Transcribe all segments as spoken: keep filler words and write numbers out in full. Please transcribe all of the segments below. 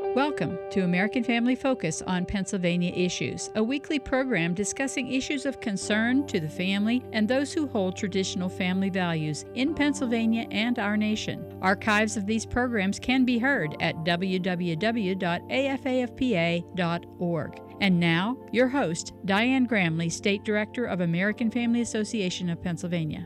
Welcome to American Family Focus on Pennsylvania Issues, a weekly program discussing issues of concern to the family and those who hold traditional family values in Pennsylvania and our nation. Archives of these programs can be heard at w w w dot a f a f p a dot org. And now, your host, Diane Gramley, State Director of American Family Association of Pennsylvania.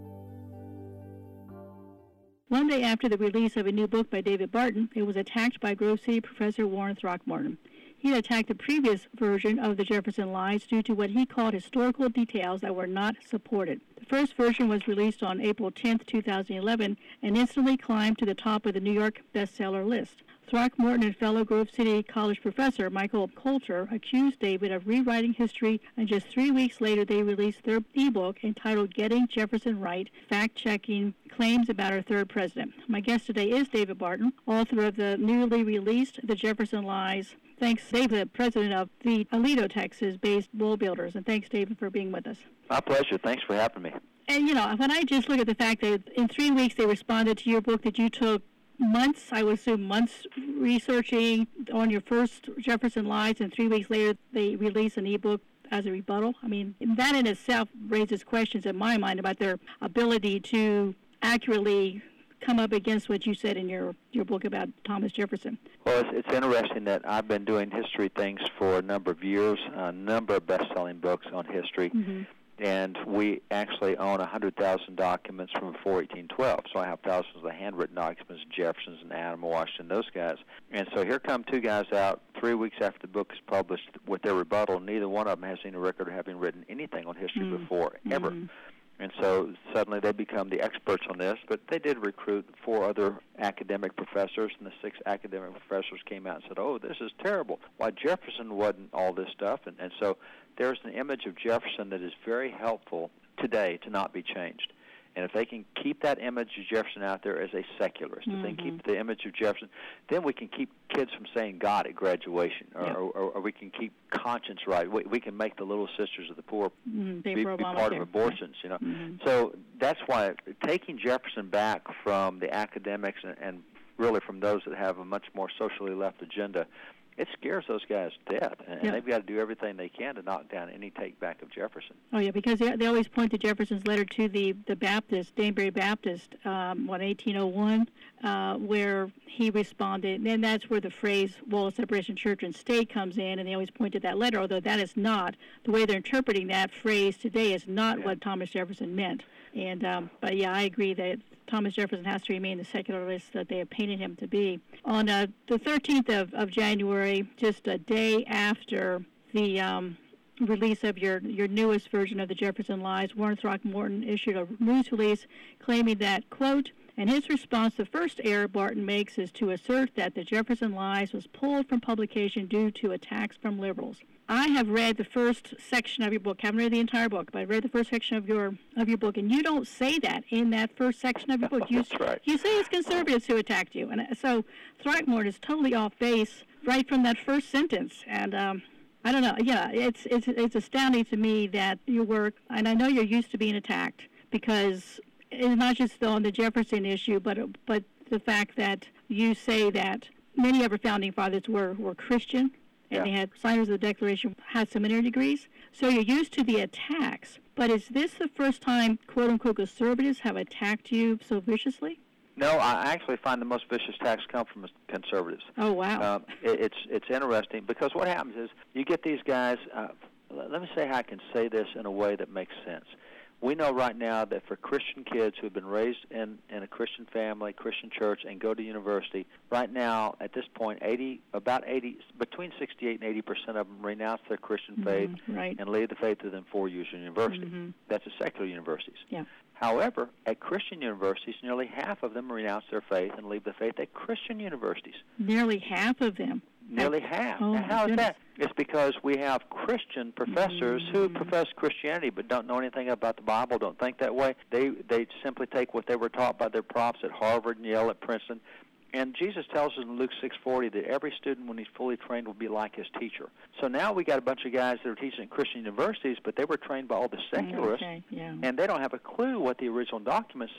One day after the release of a new book by David Barton, it was attacked by Grove City professor Warren Throckmorton. He had attacked the previous version of the Jefferson Lies due to what he called historical details that were not supported. The first version was released on April tenth, two thousand eleven, and instantly climbed to the top of the New York bestseller list. Throckmorton and fellow Grove City College professor Michael Coulter accused David of rewriting history, and just three weeks later they released their ebook entitled Getting Jefferson Right, Fact-Checking Claims About Our Third President. My guest today is David Barton, author of the newly released The Jefferson Lies. Thanks, David, president of the Aledo, Texas-based Wool Builders, and thanks, David, for being with us. My pleasure. Thanks for having me. And, you know, when I just look at the fact that in three weeks they responded to your book that you took months, I would assume months, researching on your first Jefferson Lies, and three weeks later they release an ebook as a rebuttal. I mean, that in itself raises questions in my mind about their ability to accurately come up against what you said in your, your book about Thomas Jefferson. Well, it's, it's interesting that I've been doing history things for a number of years, a number of best-selling books on history. Mm-hmm. And we actually own one hundred thousand documents from before eighteen twelve. So I have thousands of handwritten documents, Jefferson's and Adam Washington, those guys. And so here come two guys out three weeks after the book is published with their rebuttal. Neither one of them has any record of having written anything on history mm-hmm. before, ever. Mm-hmm. And so suddenly they become the experts on this. But they did recruit four other academic professors, and the six academic professors came out and said, oh, this is terrible. Why, Jefferson wasn't all this stuff. And, and so there's an image of Jefferson that is very helpful today to not be changed. And if they can keep that image of Jefferson out there as a secularist, mm-hmm. if they can keep the image of Jefferson, then we can keep kids from saying God at graduation, or, yep. or, or, or we can keep conscience right. We, we can make the Little Sisters of the Poor mm-hmm. be, be part of abortions, you know. Mm-hmm. So that's why taking Jefferson back from the academics and, and really from those that have a much more socially left agenda, it scares those guys to death, and yeah. they've got to do everything they can to knock down any take-back of Jefferson. Oh, yeah, because they, they always point to Jefferson's letter to the, the Baptist, Danbury Baptist, um, what, eighteen oh one, uh, where he responded, and that's where the phrase wall of separation, church and state comes in, and they always point to that letter, although that is not, the way they're interpreting that phrase today is not yeah. what Thomas Jefferson meant. And um, But, yeah, I agree that Thomas Jefferson has to remain the secularist that they have painted him to be. On uh, the thirteenth of, of January, just a day after the um, release of your, your newest version of the Jefferson Lies, Warren Throckmorton issued a news release claiming that, quote, in his response, the first error Barton makes is to assert that the Jefferson Lies was pulled from publication due to attacks from liberals. I have read the first section of your book. I haven't read the entire book, but I read the first section of your of your book, and you don't say that in that first section of your book. You, That's right. You say it's conservatives who attacked you, and so Throckmorton is totally off base right from that first sentence. And um, I don't know. Yeah, it's it's it's astounding to me that your work, and I know you're used to being attacked because it's not just on the Jefferson issue, but but the fact that you say that many of our founding fathers were were Christian. And yeah. they had signers of the Declaration, had seminary degrees. So you're used to the attacks. But is this the first time, quote-unquote, conservatives have attacked you so viciously? No, I actually find the most vicious attacks come from conservatives. Oh, wow. Um, it, it's it's interesting because what happens is you get these guys, uh, let me say how I can say this in a way that makes sense. We know right now that for Christian kids who have been raised in, in a Christian family, Christian church, and go to university, right now, at this point, eighty, about eighty, between sixty-eight and eighty percent of them renounce their Christian mm-hmm, faith right. and leave the faith within four years of university. Mm-hmm. That's at secular universities. Yeah. However, at Christian universities, nearly half of them renounce their faith and leave the faith at Christian universities. Nearly half of them? Nearly half. Oh, now, how is goodness. that? It's because we have Christian professors mm-hmm. who profess Christianity but don't know anything about the Bible, don't think that way. They they simply take what they were taught by their profs at Harvard and Yale, at Princeton. And Jesus tells us in Luke six forty that every student, when he's fully trained, will be like his teacher. So now we got a bunch of guys that are teaching at Christian universities, but they were trained by all the secularists, okay, yeah. and they don't have a clue what the original documents say.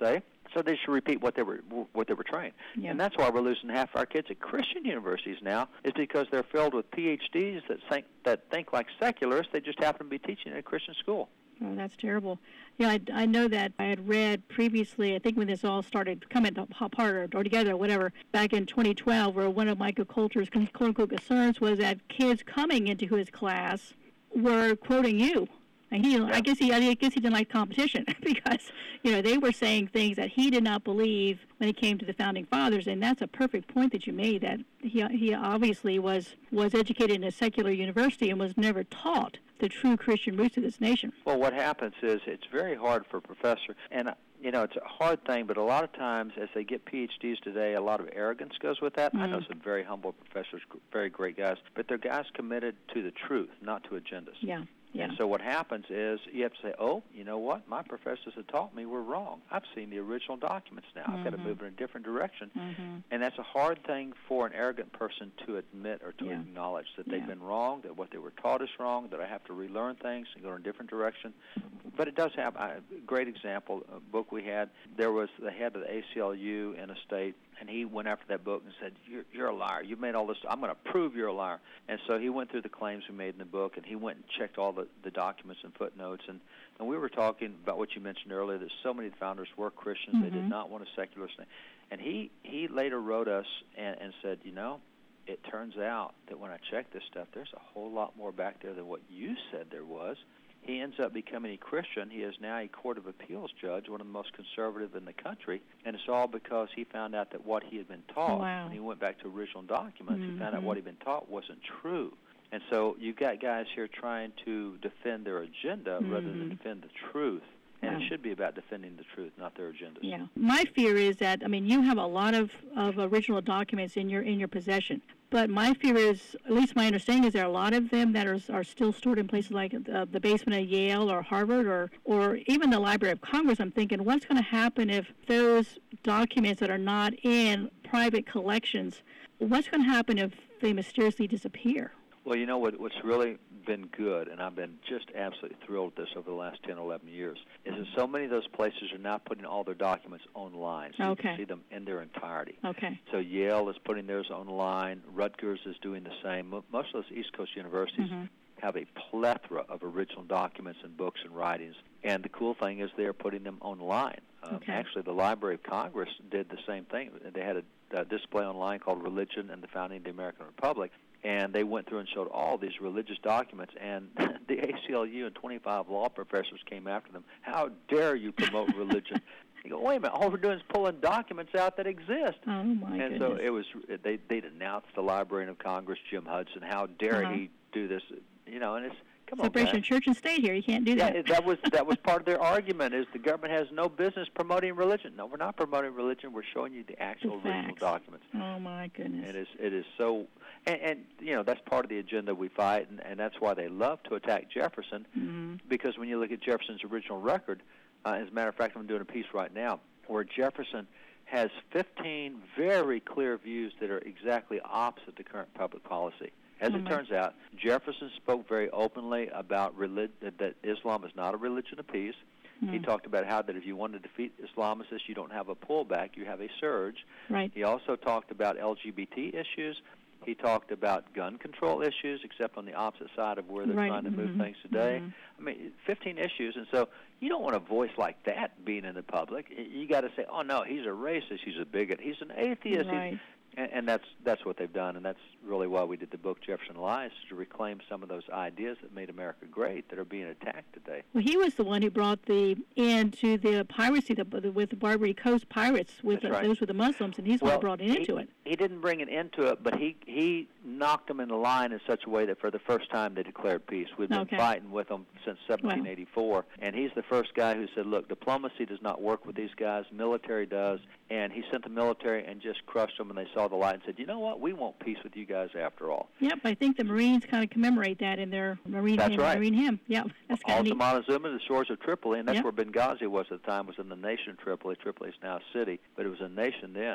So they should repeat what they were what they were trained. Yeah. And that's why we're losing half our kids at Christian universities now, is because they're filled with P H Ds that think, that think like secularists. They just happen to be teaching at a Christian school. Oh, that's terrible. Yeah, I, I know that I had read previously, I think when this all started coming apart or, or together or whatever, back in twenty twelve, where one of Michael Coulter's quote-unquote concerns was that kids coming into his class were quoting you. And he, yeah. I guess he, I guess he didn't like competition because, you know, they were saying things that he did not believe when it came to the founding fathers, and that's a perfect point that you made. That he, he obviously was was educated in a secular university and was never taught the true Christian roots of this nation. Well, what happens is it's very hard for a professor, and you know it's a hard thing, but a lot of times as they get P H Ds today, a lot of arrogance goes with that. Mm-hmm. I know some very humble professors, very great guys, but they're guys committed to the truth, not to agendas. Yeah. Yeah. And so what happens is you have to say, oh, you know what? My professors have taught me we're wrong. I've seen the original documents now. Mm-hmm. I've got to move in a different direction. Mm-hmm. And that's a hard thing for an arrogant person to admit or to yeah. acknowledge, that they've yeah. been wrong, that what they were taught is wrong, that I have to relearn things and go in a different direction. But it does have a great example, a book we had. There was the head of the A C L U in a state, and he went after that book and said, you're, you're a liar. You've made all this. I'm going to prove you're a liar. And so he went through the claims we made in the book, and he went and checked all the, the documents and footnotes. And, and we were talking about what you mentioned earlier, that so many founders were Christians. Mm-hmm. They did not want a secular thing. And he, he later wrote us and, and said, you know, it turns out that when I check this stuff, there's a whole lot more back there than what you said there was. He ends up becoming a Christian. He is now a Court of Appeals judge, one of the most conservative in the country, and it's all because he found out that what he had been taught, wow. when he went back to original documents, mm-hmm. he found out what he'd been taught wasn't true. And so you've got guys here trying to defend their agenda mm-hmm. rather than defend the truth. And yeah. it should be about defending the truth, not their agendas. Yeah. My fear is that, I mean, you have a lot of, of original documents in your in your possession. But my fear is, at least my understanding is there are a lot of them that are are still stored in places like the, the basement of Yale or Harvard or, or even the Library of Congress. I'm thinking, what's going to happen if those documents that are not in private collections, what's going to happen if they mysteriously disappear? Well, you know what? What's really been good, and I've been just absolutely thrilled with this over the last ten, eleven years, is that so many of those places are now putting all their documents online, so okay. you can see them in their entirety. Okay. So Yale is putting theirs online. Rutgers is doing the same. Most of those East Coast universities mm-hmm. have a plethora of original documents and books and writings, and the cool thing is they're putting them online. Uh, okay. Actually, the Library of Congress did the same thing. They had a, a display online called Religion and the Founding of the American Republic, and they went through and showed all these religious documents, and the A C L U and twenty-five law professors came after them. How dare you promote religion? You go, wait a minute, all we're doing is pulling documents out that exist. Oh, my and goodness. so it was, they, they denounced the Librarian of Congress, Jim Hudson. How dare uh-huh. he do this? You know, and it's, come Separation on, of church and state here. You can't do yeah, that. that was that was part of their argument, is the government has no business promoting religion. No, we're not promoting religion. We're showing you the actual the original documents. Oh, my goodness. It is, it is so, and, and, you know, that's part of the agenda we fight, and, and that's why they love to attack Jefferson, mm-hmm. because when you look at Jefferson's original record, uh, as a matter of fact, I'm doing a piece right now where Jefferson has fifteen very clear views that are exactly opposite to current public policy. As oh it turns out, Jefferson spoke very openly about relig- that, that Islam is not a religion of peace. Mm. He talked about how that if you want to defeat Islamists, you don't have a pullback, you have a surge. Right. He also talked about L G B T issues. He talked about gun control issues, except on the opposite side of where they're right. trying to move mm-hmm. things today. Mm-hmm. I mean, fifteen issues, and so you don't want a voice like that being in the public. You got to say, oh, no, he's a racist, he's a bigot, he's an atheist. Right. He's, And, and that's that's what they've done, and that's really why we did the book Jefferson Lies, to reclaim some of those ideas that made America great that are being attacked today. Well, he was the one who brought the end to the piracy the, the, with the Barbary Coast pirates, with the, right. those were the Muslims, and he's the well, one who brought an end to it. He didn't bring an end to it, but he he knocked them in the line in such a way that for the first time they declared peace. We've been okay. fighting with them since seventeen eighty-four, wow. and he's the first guy who said, look, diplomacy does not work with these guys, military does, and he sent the military and just crushed them, and they saw the light and said, you know what, we want peace with you guys after all. Yep, I think the Marines kind of commemorate that in their Marine that's hymn. Right. Marine hymn. Yep, that's kind of neat. Montezuma, the shores of Tripoli, and that's yep. where Benghazi was at the time, was in the nation of Tripoli. Tripoli is now a city, but it was a nation then.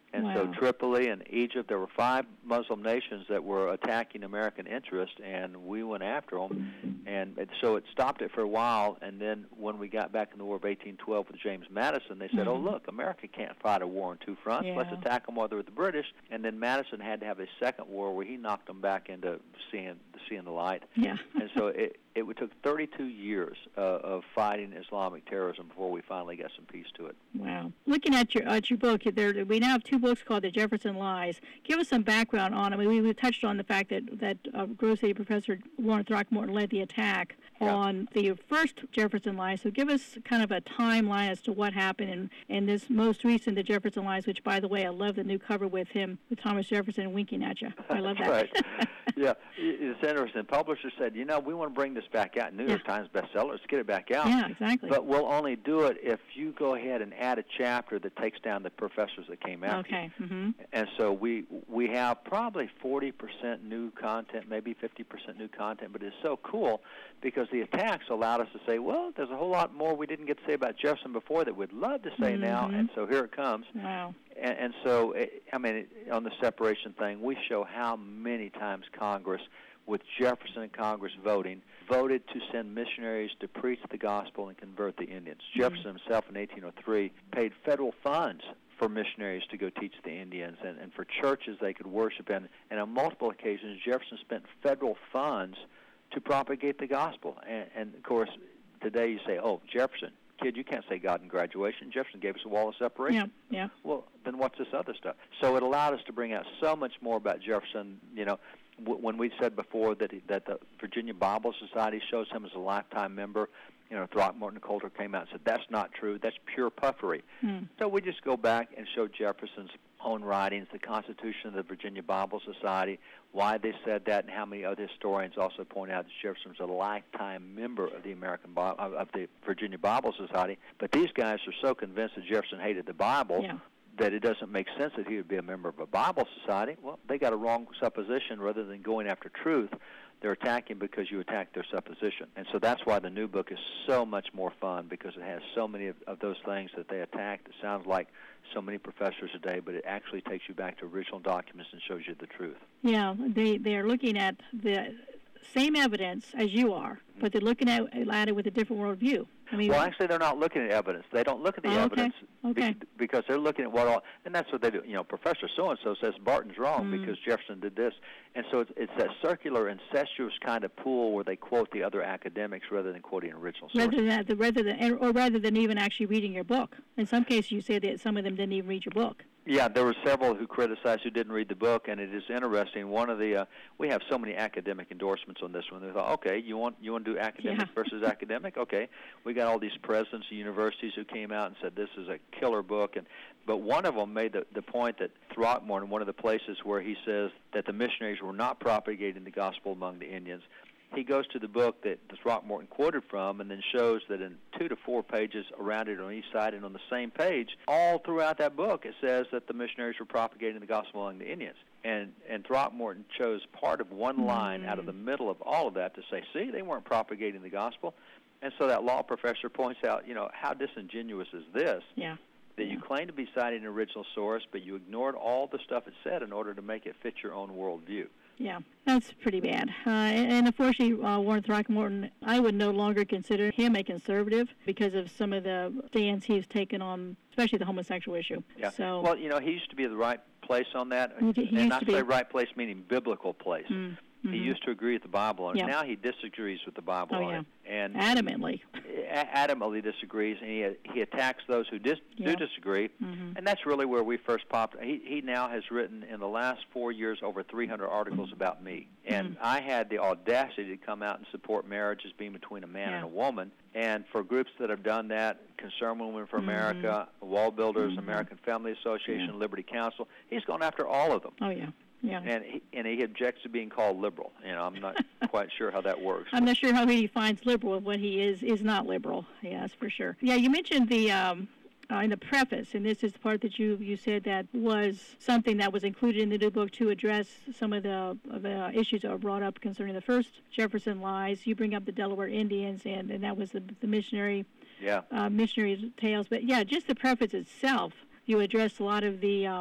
And wow. so Tripoli and Egypt, there were five Muslim nations that were attacking American interest, and we went after them. And so it stopped it for a while, and then when we got back in the War of eighteen twelve with James Madison, they said, mm-hmm. oh, look, America can't fight a war on two fronts. Yeah. Let's attack them while they're with the British. And then Madison had to have a second war where he knocked them back into seeing, seeing the light. Yeah. And so it, it took thirty-two years uh, of fighting Islamic terrorism before we finally got some peace to it. Wow. Looking at your at your book, there we now have two books called The Jefferson Lies. Give us some background on it. We, we touched on the fact that, that uh, Grove City professor Warren Throckmorton led the attack yeah. on the first Jefferson Lies. So give us kind of a timeline as to what happened in, in this most recent, The Jefferson Lies, which, by the way, I love the new cover with him, with Thomas Jefferson winking at you. I love that. Right. Yeah, it's interesting. Publishers said, you know, we want to bring this back out. New York yeah. Times bestseller, let's get it back out. Yeah, exactly. But we'll only do it if you go ahead and add a chapter that takes down the professors that came out. Okay. Mm-hmm. And so we we have probably forty percent new content, maybe fifty percent new content, but it's so cool because the attacks allowed us to say, well, there's a whole lot more we didn't get to say about Jefferson before that we'd love to say mm-hmm. now, and so here it comes. Wow. And, and so, it, I mean, it, on the separation thing, we show how many times Congress, with Jefferson and Congress voting, voted to send missionaries to preach the gospel and convert the Indians. Mm-hmm. Jefferson himself in eighteen oh three paid federal funds for missionaries to go teach the Indians and, and for churches they could worship in. And on multiple occasions, Jefferson spent federal funds to propagate the gospel. And, and of course, today you say, oh, Jefferson. Kid, you can't say God in graduation. Jefferson gave us a wall of separation. Yeah, yeah. Well, then what's this other stuff? So it allowed us to bring out so much more about Jefferson. You know, w- when we said before that he, that the Virginia Bible Society shows him as a lifetime member, you know, Throckmorton and Coulter came out and said that's not true. That's pure puffery. Hmm. So we just go back and show Jefferson's own writings, the Constitution of the Virginia Bible Society, why they said that, and how many other historians also point out that Jefferson was a lifetime member of the American Bi- of the Virginia Bible Society. But these guys are so convinced that Jefferson hated the Bible yeah. that it doesn't make sense that he would be a member of a Bible society. Well, they got a wrong supposition. Rather than going after truth, they're attacking because you attacked their supposition. And so that's why the new book is so much more fun, because it has so many of, of those things that they attacked. It sounds like so many professors today, but it actually takes you back to original documents and shows you the truth. Yeah, they, they're looking at the same evidence as you are, but they're looking at, at it with a different worldview. I mean, well, actually, they're not looking at evidence. They don't look at the oh, okay. evidence okay. Be- because they're looking at what all, and that's what they do. You know, Professor so-and-so says Barton's wrong mm. because Jefferson did this. And so it's, it's that circular, incestuous kind of pool where they quote the other academics rather than quoting original sources. Rather than, the, rather than, or rather than even actually reading your book. In some cases, you say that some of them didn't even read your book. Yeah, there were several who criticized who didn't read the book, and it is interesting. One of the uh, we have so many academic endorsements on this one. They thought, okay, you want you want to do academic yeah. versus academic? Okay, we got all these presidents of universities who came out and said this is a killer book, and but one of them made the the point that Throckmorton, one of the places where he says that the missionaries were not propagating the gospel among the Indians. He goes to the book that Throckmorton quoted from and then shows that in two to four pages around it on each side and on the same page, all throughout that book, it says that the missionaries were propagating the gospel among the Indians. And and Throckmorton chose part of one line mm-hmm. out of the middle of all of that to say, see, they weren't propagating the gospel. And so that law professor points out, you know, how disingenuous is this? Yeah. That yeah. you claim to be citing an original source, but you ignored all the stuff it said in order to make it fit your own worldview. Yeah, that's pretty bad. Uh, and, and unfortunately, uh, Warren Throckmorton, I would no longer consider him a conservative because of some of the stands he's taken on, especially the homosexual issue. Yeah. So, well, you know, he used to be at the right place on that. He, he and I say be. right place meaning biblical place. Mm. Mm-hmm. He used to agree with the Bible on it. Yeah. Now he disagrees with the Bible oh, on yeah. it. And adamantly. Adamantly disagrees, and he he attacks those who dis, yeah. do disagree. Mm-hmm. And that's really where we first popped. He he now has written in the last four years over three hundred articles mm-hmm. about me. And mm-hmm. I had the audacity to come out and support marriage as being between a man yeah. and a woman. And for groups that have done that, Concerned Women for mm-hmm. America, Wall Builders, mm-hmm. American Family Association, yeah. Liberty Council, he's gone after all of them. Oh, yeah. Yeah. And he, and he objects to being called liberal. You know, I'm not quite sure how that works. I'm not sure how he defines liberal and what he is is not liberal. Yeah, that's for sure. Yeah, you mentioned the um, uh, in the preface, and this is the part that you you said that was something that was included in the new book to address some of the, of the issues that were brought up concerning the first Jefferson Lies. You bring up the Delaware Indians, and, and that was the, the missionary yeah. uh, missionary tales. But yeah, just the preface itself, you address a lot of the um,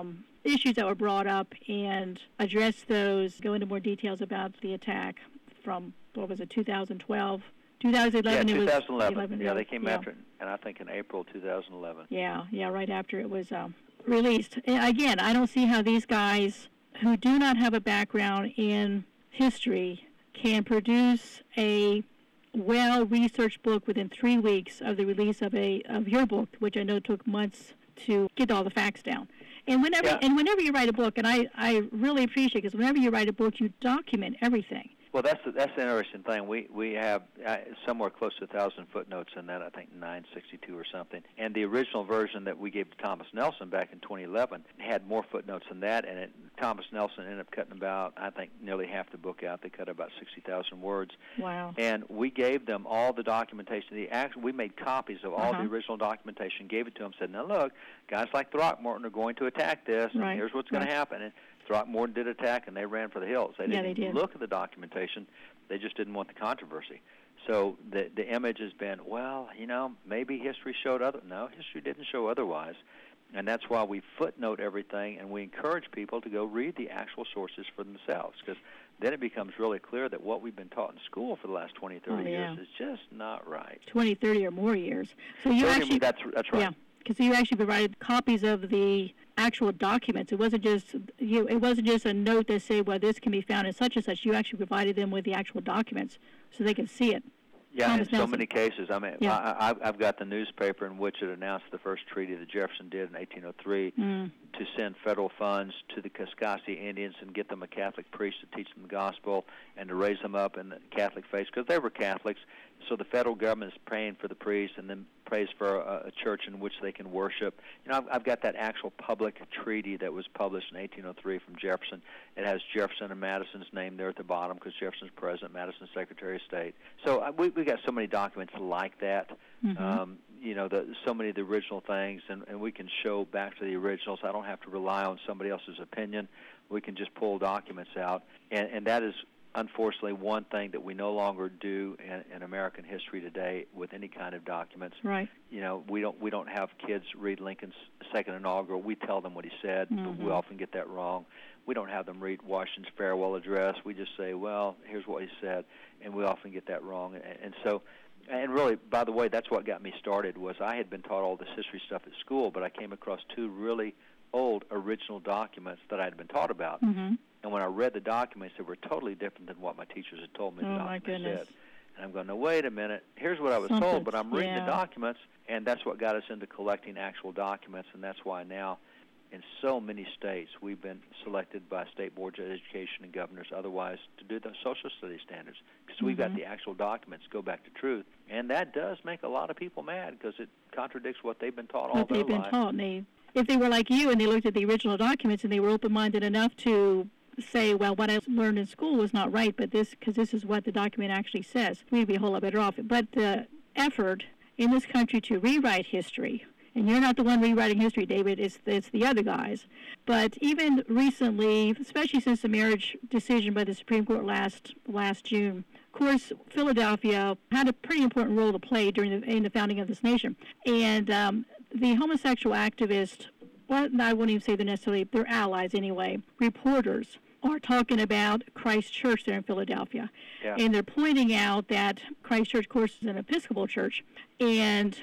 issues that were brought up and address those, go into more details about the attack from, what was it, two thousand twelve? twenty eleven, yeah, it was twenty eleven. eleven, Yeah, they came yeah. after it, and I think in April twenty eleven. Yeah, yeah, right after it was um, released. And again, I don't see how these guys who do not have a background in history can produce a well-researched book within three weeks of the release of a of your book, which I know took months to get all the facts down. And whenever yeah. and whenever you write a book, and I, I really appreciate it, because whenever you write a book, you document everything. Well, that's the, that's the interesting thing. We we have uh, somewhere close to a thousand footnotes in that. I think nine sixty-two or something. And the original version that we gave to Thomas Nelson back in twenty eleven had more footnotes than that. And it, Thomas Nelson ended up cutting about, I think, nearly half the book out. They cut about sixty thousand words. Wow. And we gave them all the documentation. The act, we made copies of all uh-huh. the original documentation, gave it to them, said, now look, guys like Throckmorton are going to attack this, and right. here's what's right. going to happen. And Throckmorton did attack, and they ran for the hills. They yeah, didn't they did. look at the documentation. They just didn't want the controversy. So the the image has been, well, you know, maybe history showed other. No, history didn't show otherwise. And that's why we footnote everything, and we encourage people to go read the actual sources for themselves, because then it becomes really clear that what we've been taught in school for the last twenty, thirty oh, yeah. years is just not right. twenty, thirty or more years. So you thirty, actually, that's, that's right. Yeah, because you actually provided copies of the actual documents. It wasn't just you. It wasn't just a note that said, "Well, this can be found in such and such." You actually provided them with the actual documents so they could see it. Yeah, Thomas in so Nelson. many cases. I mean, Yeah. I, I, I've got the newspaper in which it announced the first treaty that Jefferson did in eighteen oh three Mm. to send federal funds to the Kaskaskia Indians and get them a Catholic priest to teach them the gospel and to raise them up in the Catholic faith, because they were Catholics. So the federal government is paying for the priests and then pays for a, a church in which they can worship. You know, I've, I've got that actual public treaty that was published in eighteen oh three from Jefferson. It has Jefferson and Madison's name there at the bottom because Jefferson's president, Madison's Secretary of State. So uh, we we got so many documents like that. Mm-hmm. Um, you know, the, so many of the original things, and, and we can show back to the originals. I don't have to rely on somebody else's opinion. We can just pull documents out, and, and that is unfortunately one thing that we no longer do in, in American history today with any kind of documents. Right. You know, we don't we don't have kids read Lincoln's second inaugural. We tell them what he said, mm-hmm. but we often get that wrong. We don't have them read Washington's farewell address. We just say, well, here's what he said, and we often get that wrong. And, and so, and really, by the way, that's what got me started. Was I had been taught all this history stuff at school, but I came across two really old original documents that I had been taught about. Mm-hmm. And when I read the documents, they were totally different than what my teachers had told me the Oh, documents my goodness. said. And I'm going, no, wait a minute. Here's what I was Something's, told, but I'm reading yeah. the documents, and that's what got us into collecting actual documents, and that's why now in so many states we've been selected by state boards of education and governors otherwise to do the social studies standards, because we've mm-hmm. got the actual documents go back to truth. And that does make a lot of people mad because it contradicts what they've been taught all what their they've been life. taught. And they, if they were like you and they looked at the original documents and they were open-minded enough to say, well, what I learned in school was not right, but this, because this is what the document actually says, we'd be a whole lot better off. But the effort in this country to rewrite history, and you're not the one rewriting history, David, it's, it's the other guys. But even recently, especially since the marriage decision by the Supreme Court last last June, of course, Philadelphia had a pretty important role to play during the, in the founding of this nation. And um, the homosexual activists, well, I wouldn't even say they're necessarily, they're allies anyway, reporters, are talking about Christ Church there in Philadelphia. Yeah. And they're pointing out that Christ Church, of course, is an Episcopal church, and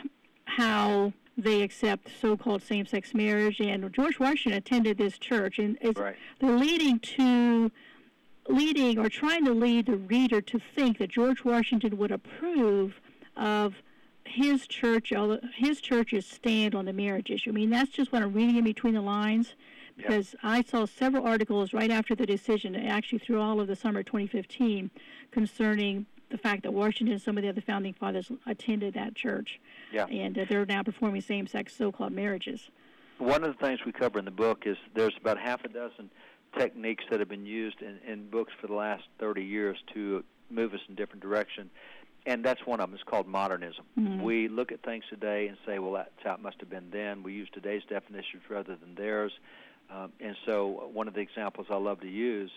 how they accept so-called same-sex marriage. And George Washington attended this church, and it's, Right. they're leading to, leading or trying to lead the reader to think that George Washington would approve of his church, his church's stand on the marriage issue. I mean, that's just what I'm reading in between the lines, because yep. I saw several articles right after the decision, actually through all of the summer twenty fifteen, concerning the fact that Washington and some of the other founding fathers attended that church. Yeah. And uh, they're now performing same-sex so-called marriages. One of the things we cover in the book is there's about half a dozen techniques that have been used in, in books for the last thirty years to move us in a different direction. And that's one of them. It's called modernism. Mm-hmm. We look at things today and say, well, that's how it must have been then. We use today's definitions rather than theirs. Um, and so one of the examples I love to use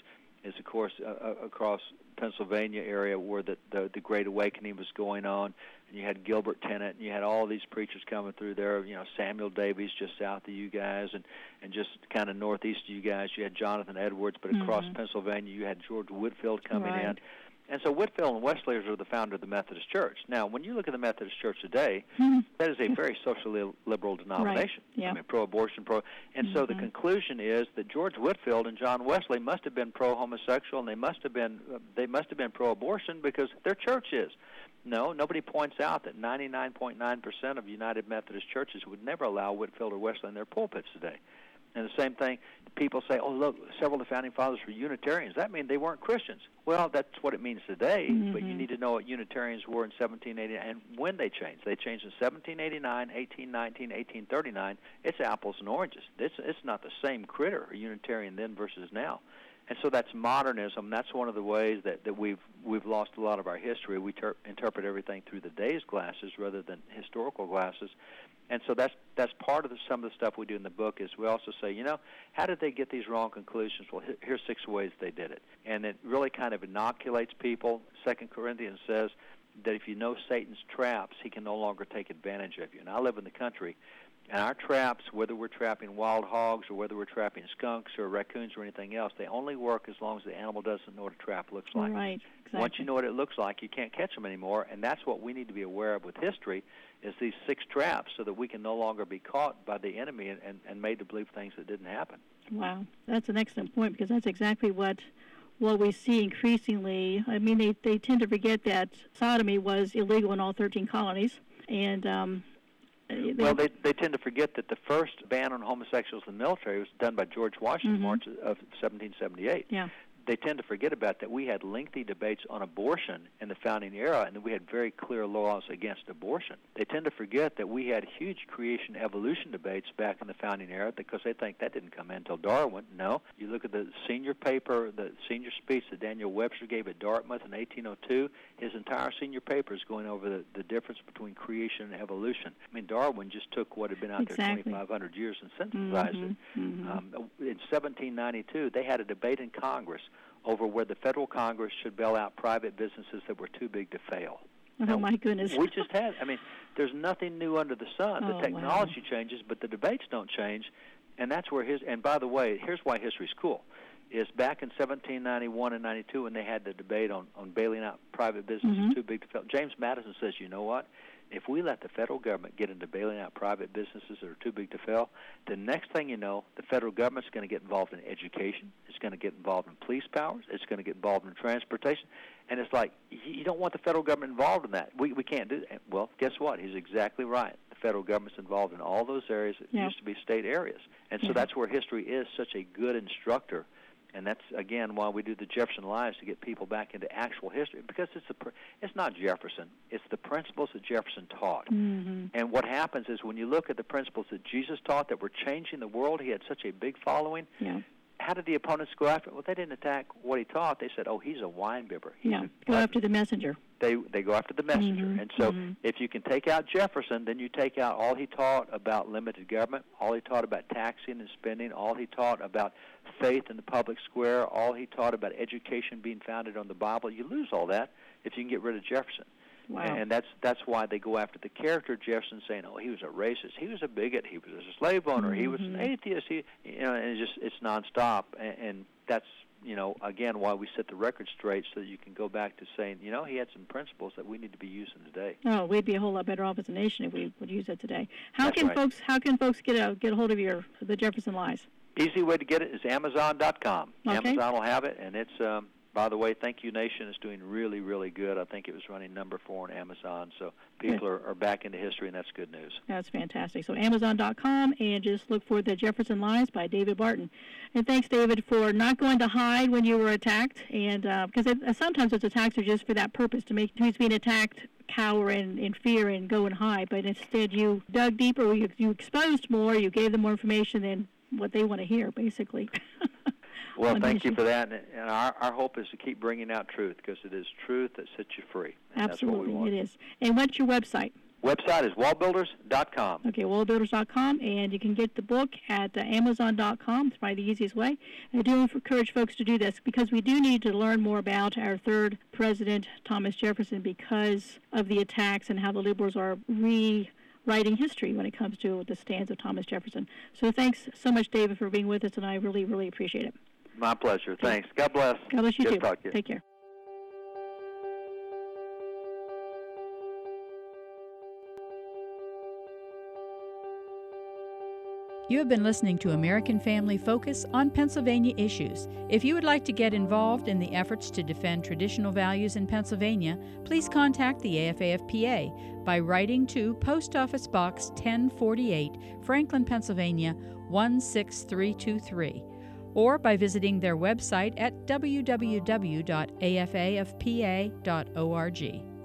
is, of course, uh, across Pennsylvania area where the, the the Great Awakening was going on, and you had Gilbert Tennant, and you had all these preachers coming through there. You know, Samuel Davies just south of you guys, and and just kind of northeast of you guys, you had Jonathan Edwards. But across mm-hmm. Pennsylvania, you had George Whitefield coming right. in. And so Whitefield and Wesley are the founder of the Methodist Church. Now, when you look at the Methodist Church today, mm-hmm. that is a very socially liberal denomination. Right. Yeah. I mean, pro-abortion, pro. And mm-hmm. so the conclusion is that George Whitefield and John Wesley must have been pro-homosexual, and they must have been uh, they must have been pro-abortion because their church is. No, nobody points out that ninety-nine point nine percent of United Methodist churches would never allow Whitefield or Wesley in their pulpits today. And the same thing, people say, oh, look, several of the founding fathers were Unitarians. That means they weren't Christians. Well, that's what it means today, mm-hmm. but you need to know what Unitarians were in seventeen eighty-nine and when they changed. They changed in seventeen eighty-nine, eighteen nineteen, eighteen thirty-nine. It's apples and oranges. It's, it's not the same critter, a Unitarian then versus now. And so that's modernism. That's one of the ways that, that we've we've lost a lot of our history. We ter- interpret everything through the day's glasses rather than historical glasses. And so that's that's part of the, some of the stuff we do in the book is we also say, you know, how did they get these wrong conclusions? Well, here's six ways they did it. And it really kind of inoculates people. Second Corinthians says that if you know Satan's traps, he can no longer take advantage of you. And I live in the country, and our traps, whether we're trapping wild hogs or whether we're trapping skunks or raccoons or anything else, they only work as long as the animal doesn't know what a trap looks like. Right, exactly. Once you know what it looks like, you can't catch them anymore, and that's what we need to be aware of with history is these six traps so that we can no longer be caught by the enemy and, and, and made to believe things that didn't happen. Wow, that's an excellent point because that's exactly what what we see increasingly. I mean, they, they tend to forget that sodomy was illegal in all thirteen colonies, and um, They, well, they they tend to forget that the first ban on homosexuals in the military was done by George Washington, mm-hmm. March of seventeen seventy-eight. Yeah. They tend to forget about that. We had lengthy debates on abortion in the founding era, and we had very clear laws against abortion. They tend to forget that we had huge creation evolution debates back in the founding era because they think that didn't come in until Darwin. No. You look at the senior paper, the senior speech that Daniel Webster gave at Dartmouth in eighteen oh two, his entire senior paper is going over the, the difference between creation and evolution. I mean, Darwin just took what had been out exactly. there twenty-five hundred years and synthesized mm-hmm. it. Mm-hmm. Um, in seventeen ninety-two, they had a debate in Congress over where the federal Congress should bail out private businesses that were too big to fail. Oh, now, my goodness. We just had, I mean, there's nothing new under the sun. Oh, the technology wow. changes, but the debates don't change, and that's where his, and by the way, here's why history's cool, is back in seventeen ninety-one and ninety-two when they had the debate on, on bailing out private businesses mm-hmm. too big to fail, James Madison says, you know what? If we let the federal government get into bailing out private businesses that are too big to fail, the next thing you know, the federal government's going to get involved in education. It's going to get involved in police powers. It's going to get involved in transportation. And it's like, you don't want the federal government involved in that. We we can't do that. Well, guess what? He's exactly right. The federal government's involved in all those areas that yeah. used to be state areas. And so yeah. that's where history is such a good instructor. And that's, again, why we do the Jefferson Lives, to get people back into actual history. Because it's the, it's not Jefferson. It's the principles that Jefferson taught. Mm-hmm. And what happens is when you look at the principles that Jesus taught that were changing the world, he had such a big following. Yeah. How did the opponents go after it? Well, they didn't attack what he taught. They said, oh, he's a wine bibber. He's yeah, a, go after the messenger. They they go after the messenger. Mm-hmm. And so mm-hmm. if you can take out Jefferson, then you take out all he taught about limited government, all he taught about taxing and spending, all he taught about faith in the public square, all he taught about education being founded on the Bible. You lose all that if you can get rid of Jefferson. Wow. And that's that's why they go after the character of Jefferson, saying, "Oh, he was a racist. He was a bigot. He was a slave owner. Mm-hmm. He was an atheist." He, you know, and it's just it's nonstop. And, and that's you know again why we set the record straight so that you can go back to saying, you know, he had some principles that we need to be using today. Oh, we'd be a whole lot better off as a nation if we would use it today. How that's can right. folks How can folks get a get a hold of your the Jefferson Lies? Easy way to get it is Amazon dot com. Okay. Amazon will have it, and it's. Um, By the way, Thank You Nation is doing really, really good. I think it was running number four on Amazon. So people are, are back into history, and that's good news. That's fantastic. So Amazon dot com, and just look for The Jefferson Lies by David Barton. And thanks, David, for not going to hide when you were attacked. And uh, because it, sometimes those attacks are just for that purpose, to make who's being attacked cower in, in fear and go and hide. But instead you dug deeper, you, you exposed more, you gave them more information than what they want to hear, basically. Well, thank you for that. And our, our hope is to keep bringing out truth, because it is truth that sets you free. And absolutely, that's what we want. It is. And what's your website? website is wall builders dot com. Okay, wall builders dot com, and you can get the book at uh, amazon dot com. It's probably the easiest way. And I do encourage folks to do this because we do need to learn more about our third president, Thomas Jefferson, because of the attacks and how the liberals are rewriting history when it comes to the stands of Thomas Jefferson. So thanks so much, David, for being with us, and I really, really appreciate it. My pleasure. Thanks. God bless. God bless you Good too. to talk to you. Take care. You have been listening to American Family Focus on Pennsylvania issues. If you would like to get involved in the efforts to defend traditional values in Pennsylvania, please contact the A F A F P A by writing to Post Office Box ten forty-eight, Franklin, Pennsylvania one six three two three, or by visiting their website at w w w dot a f a f p a dot org.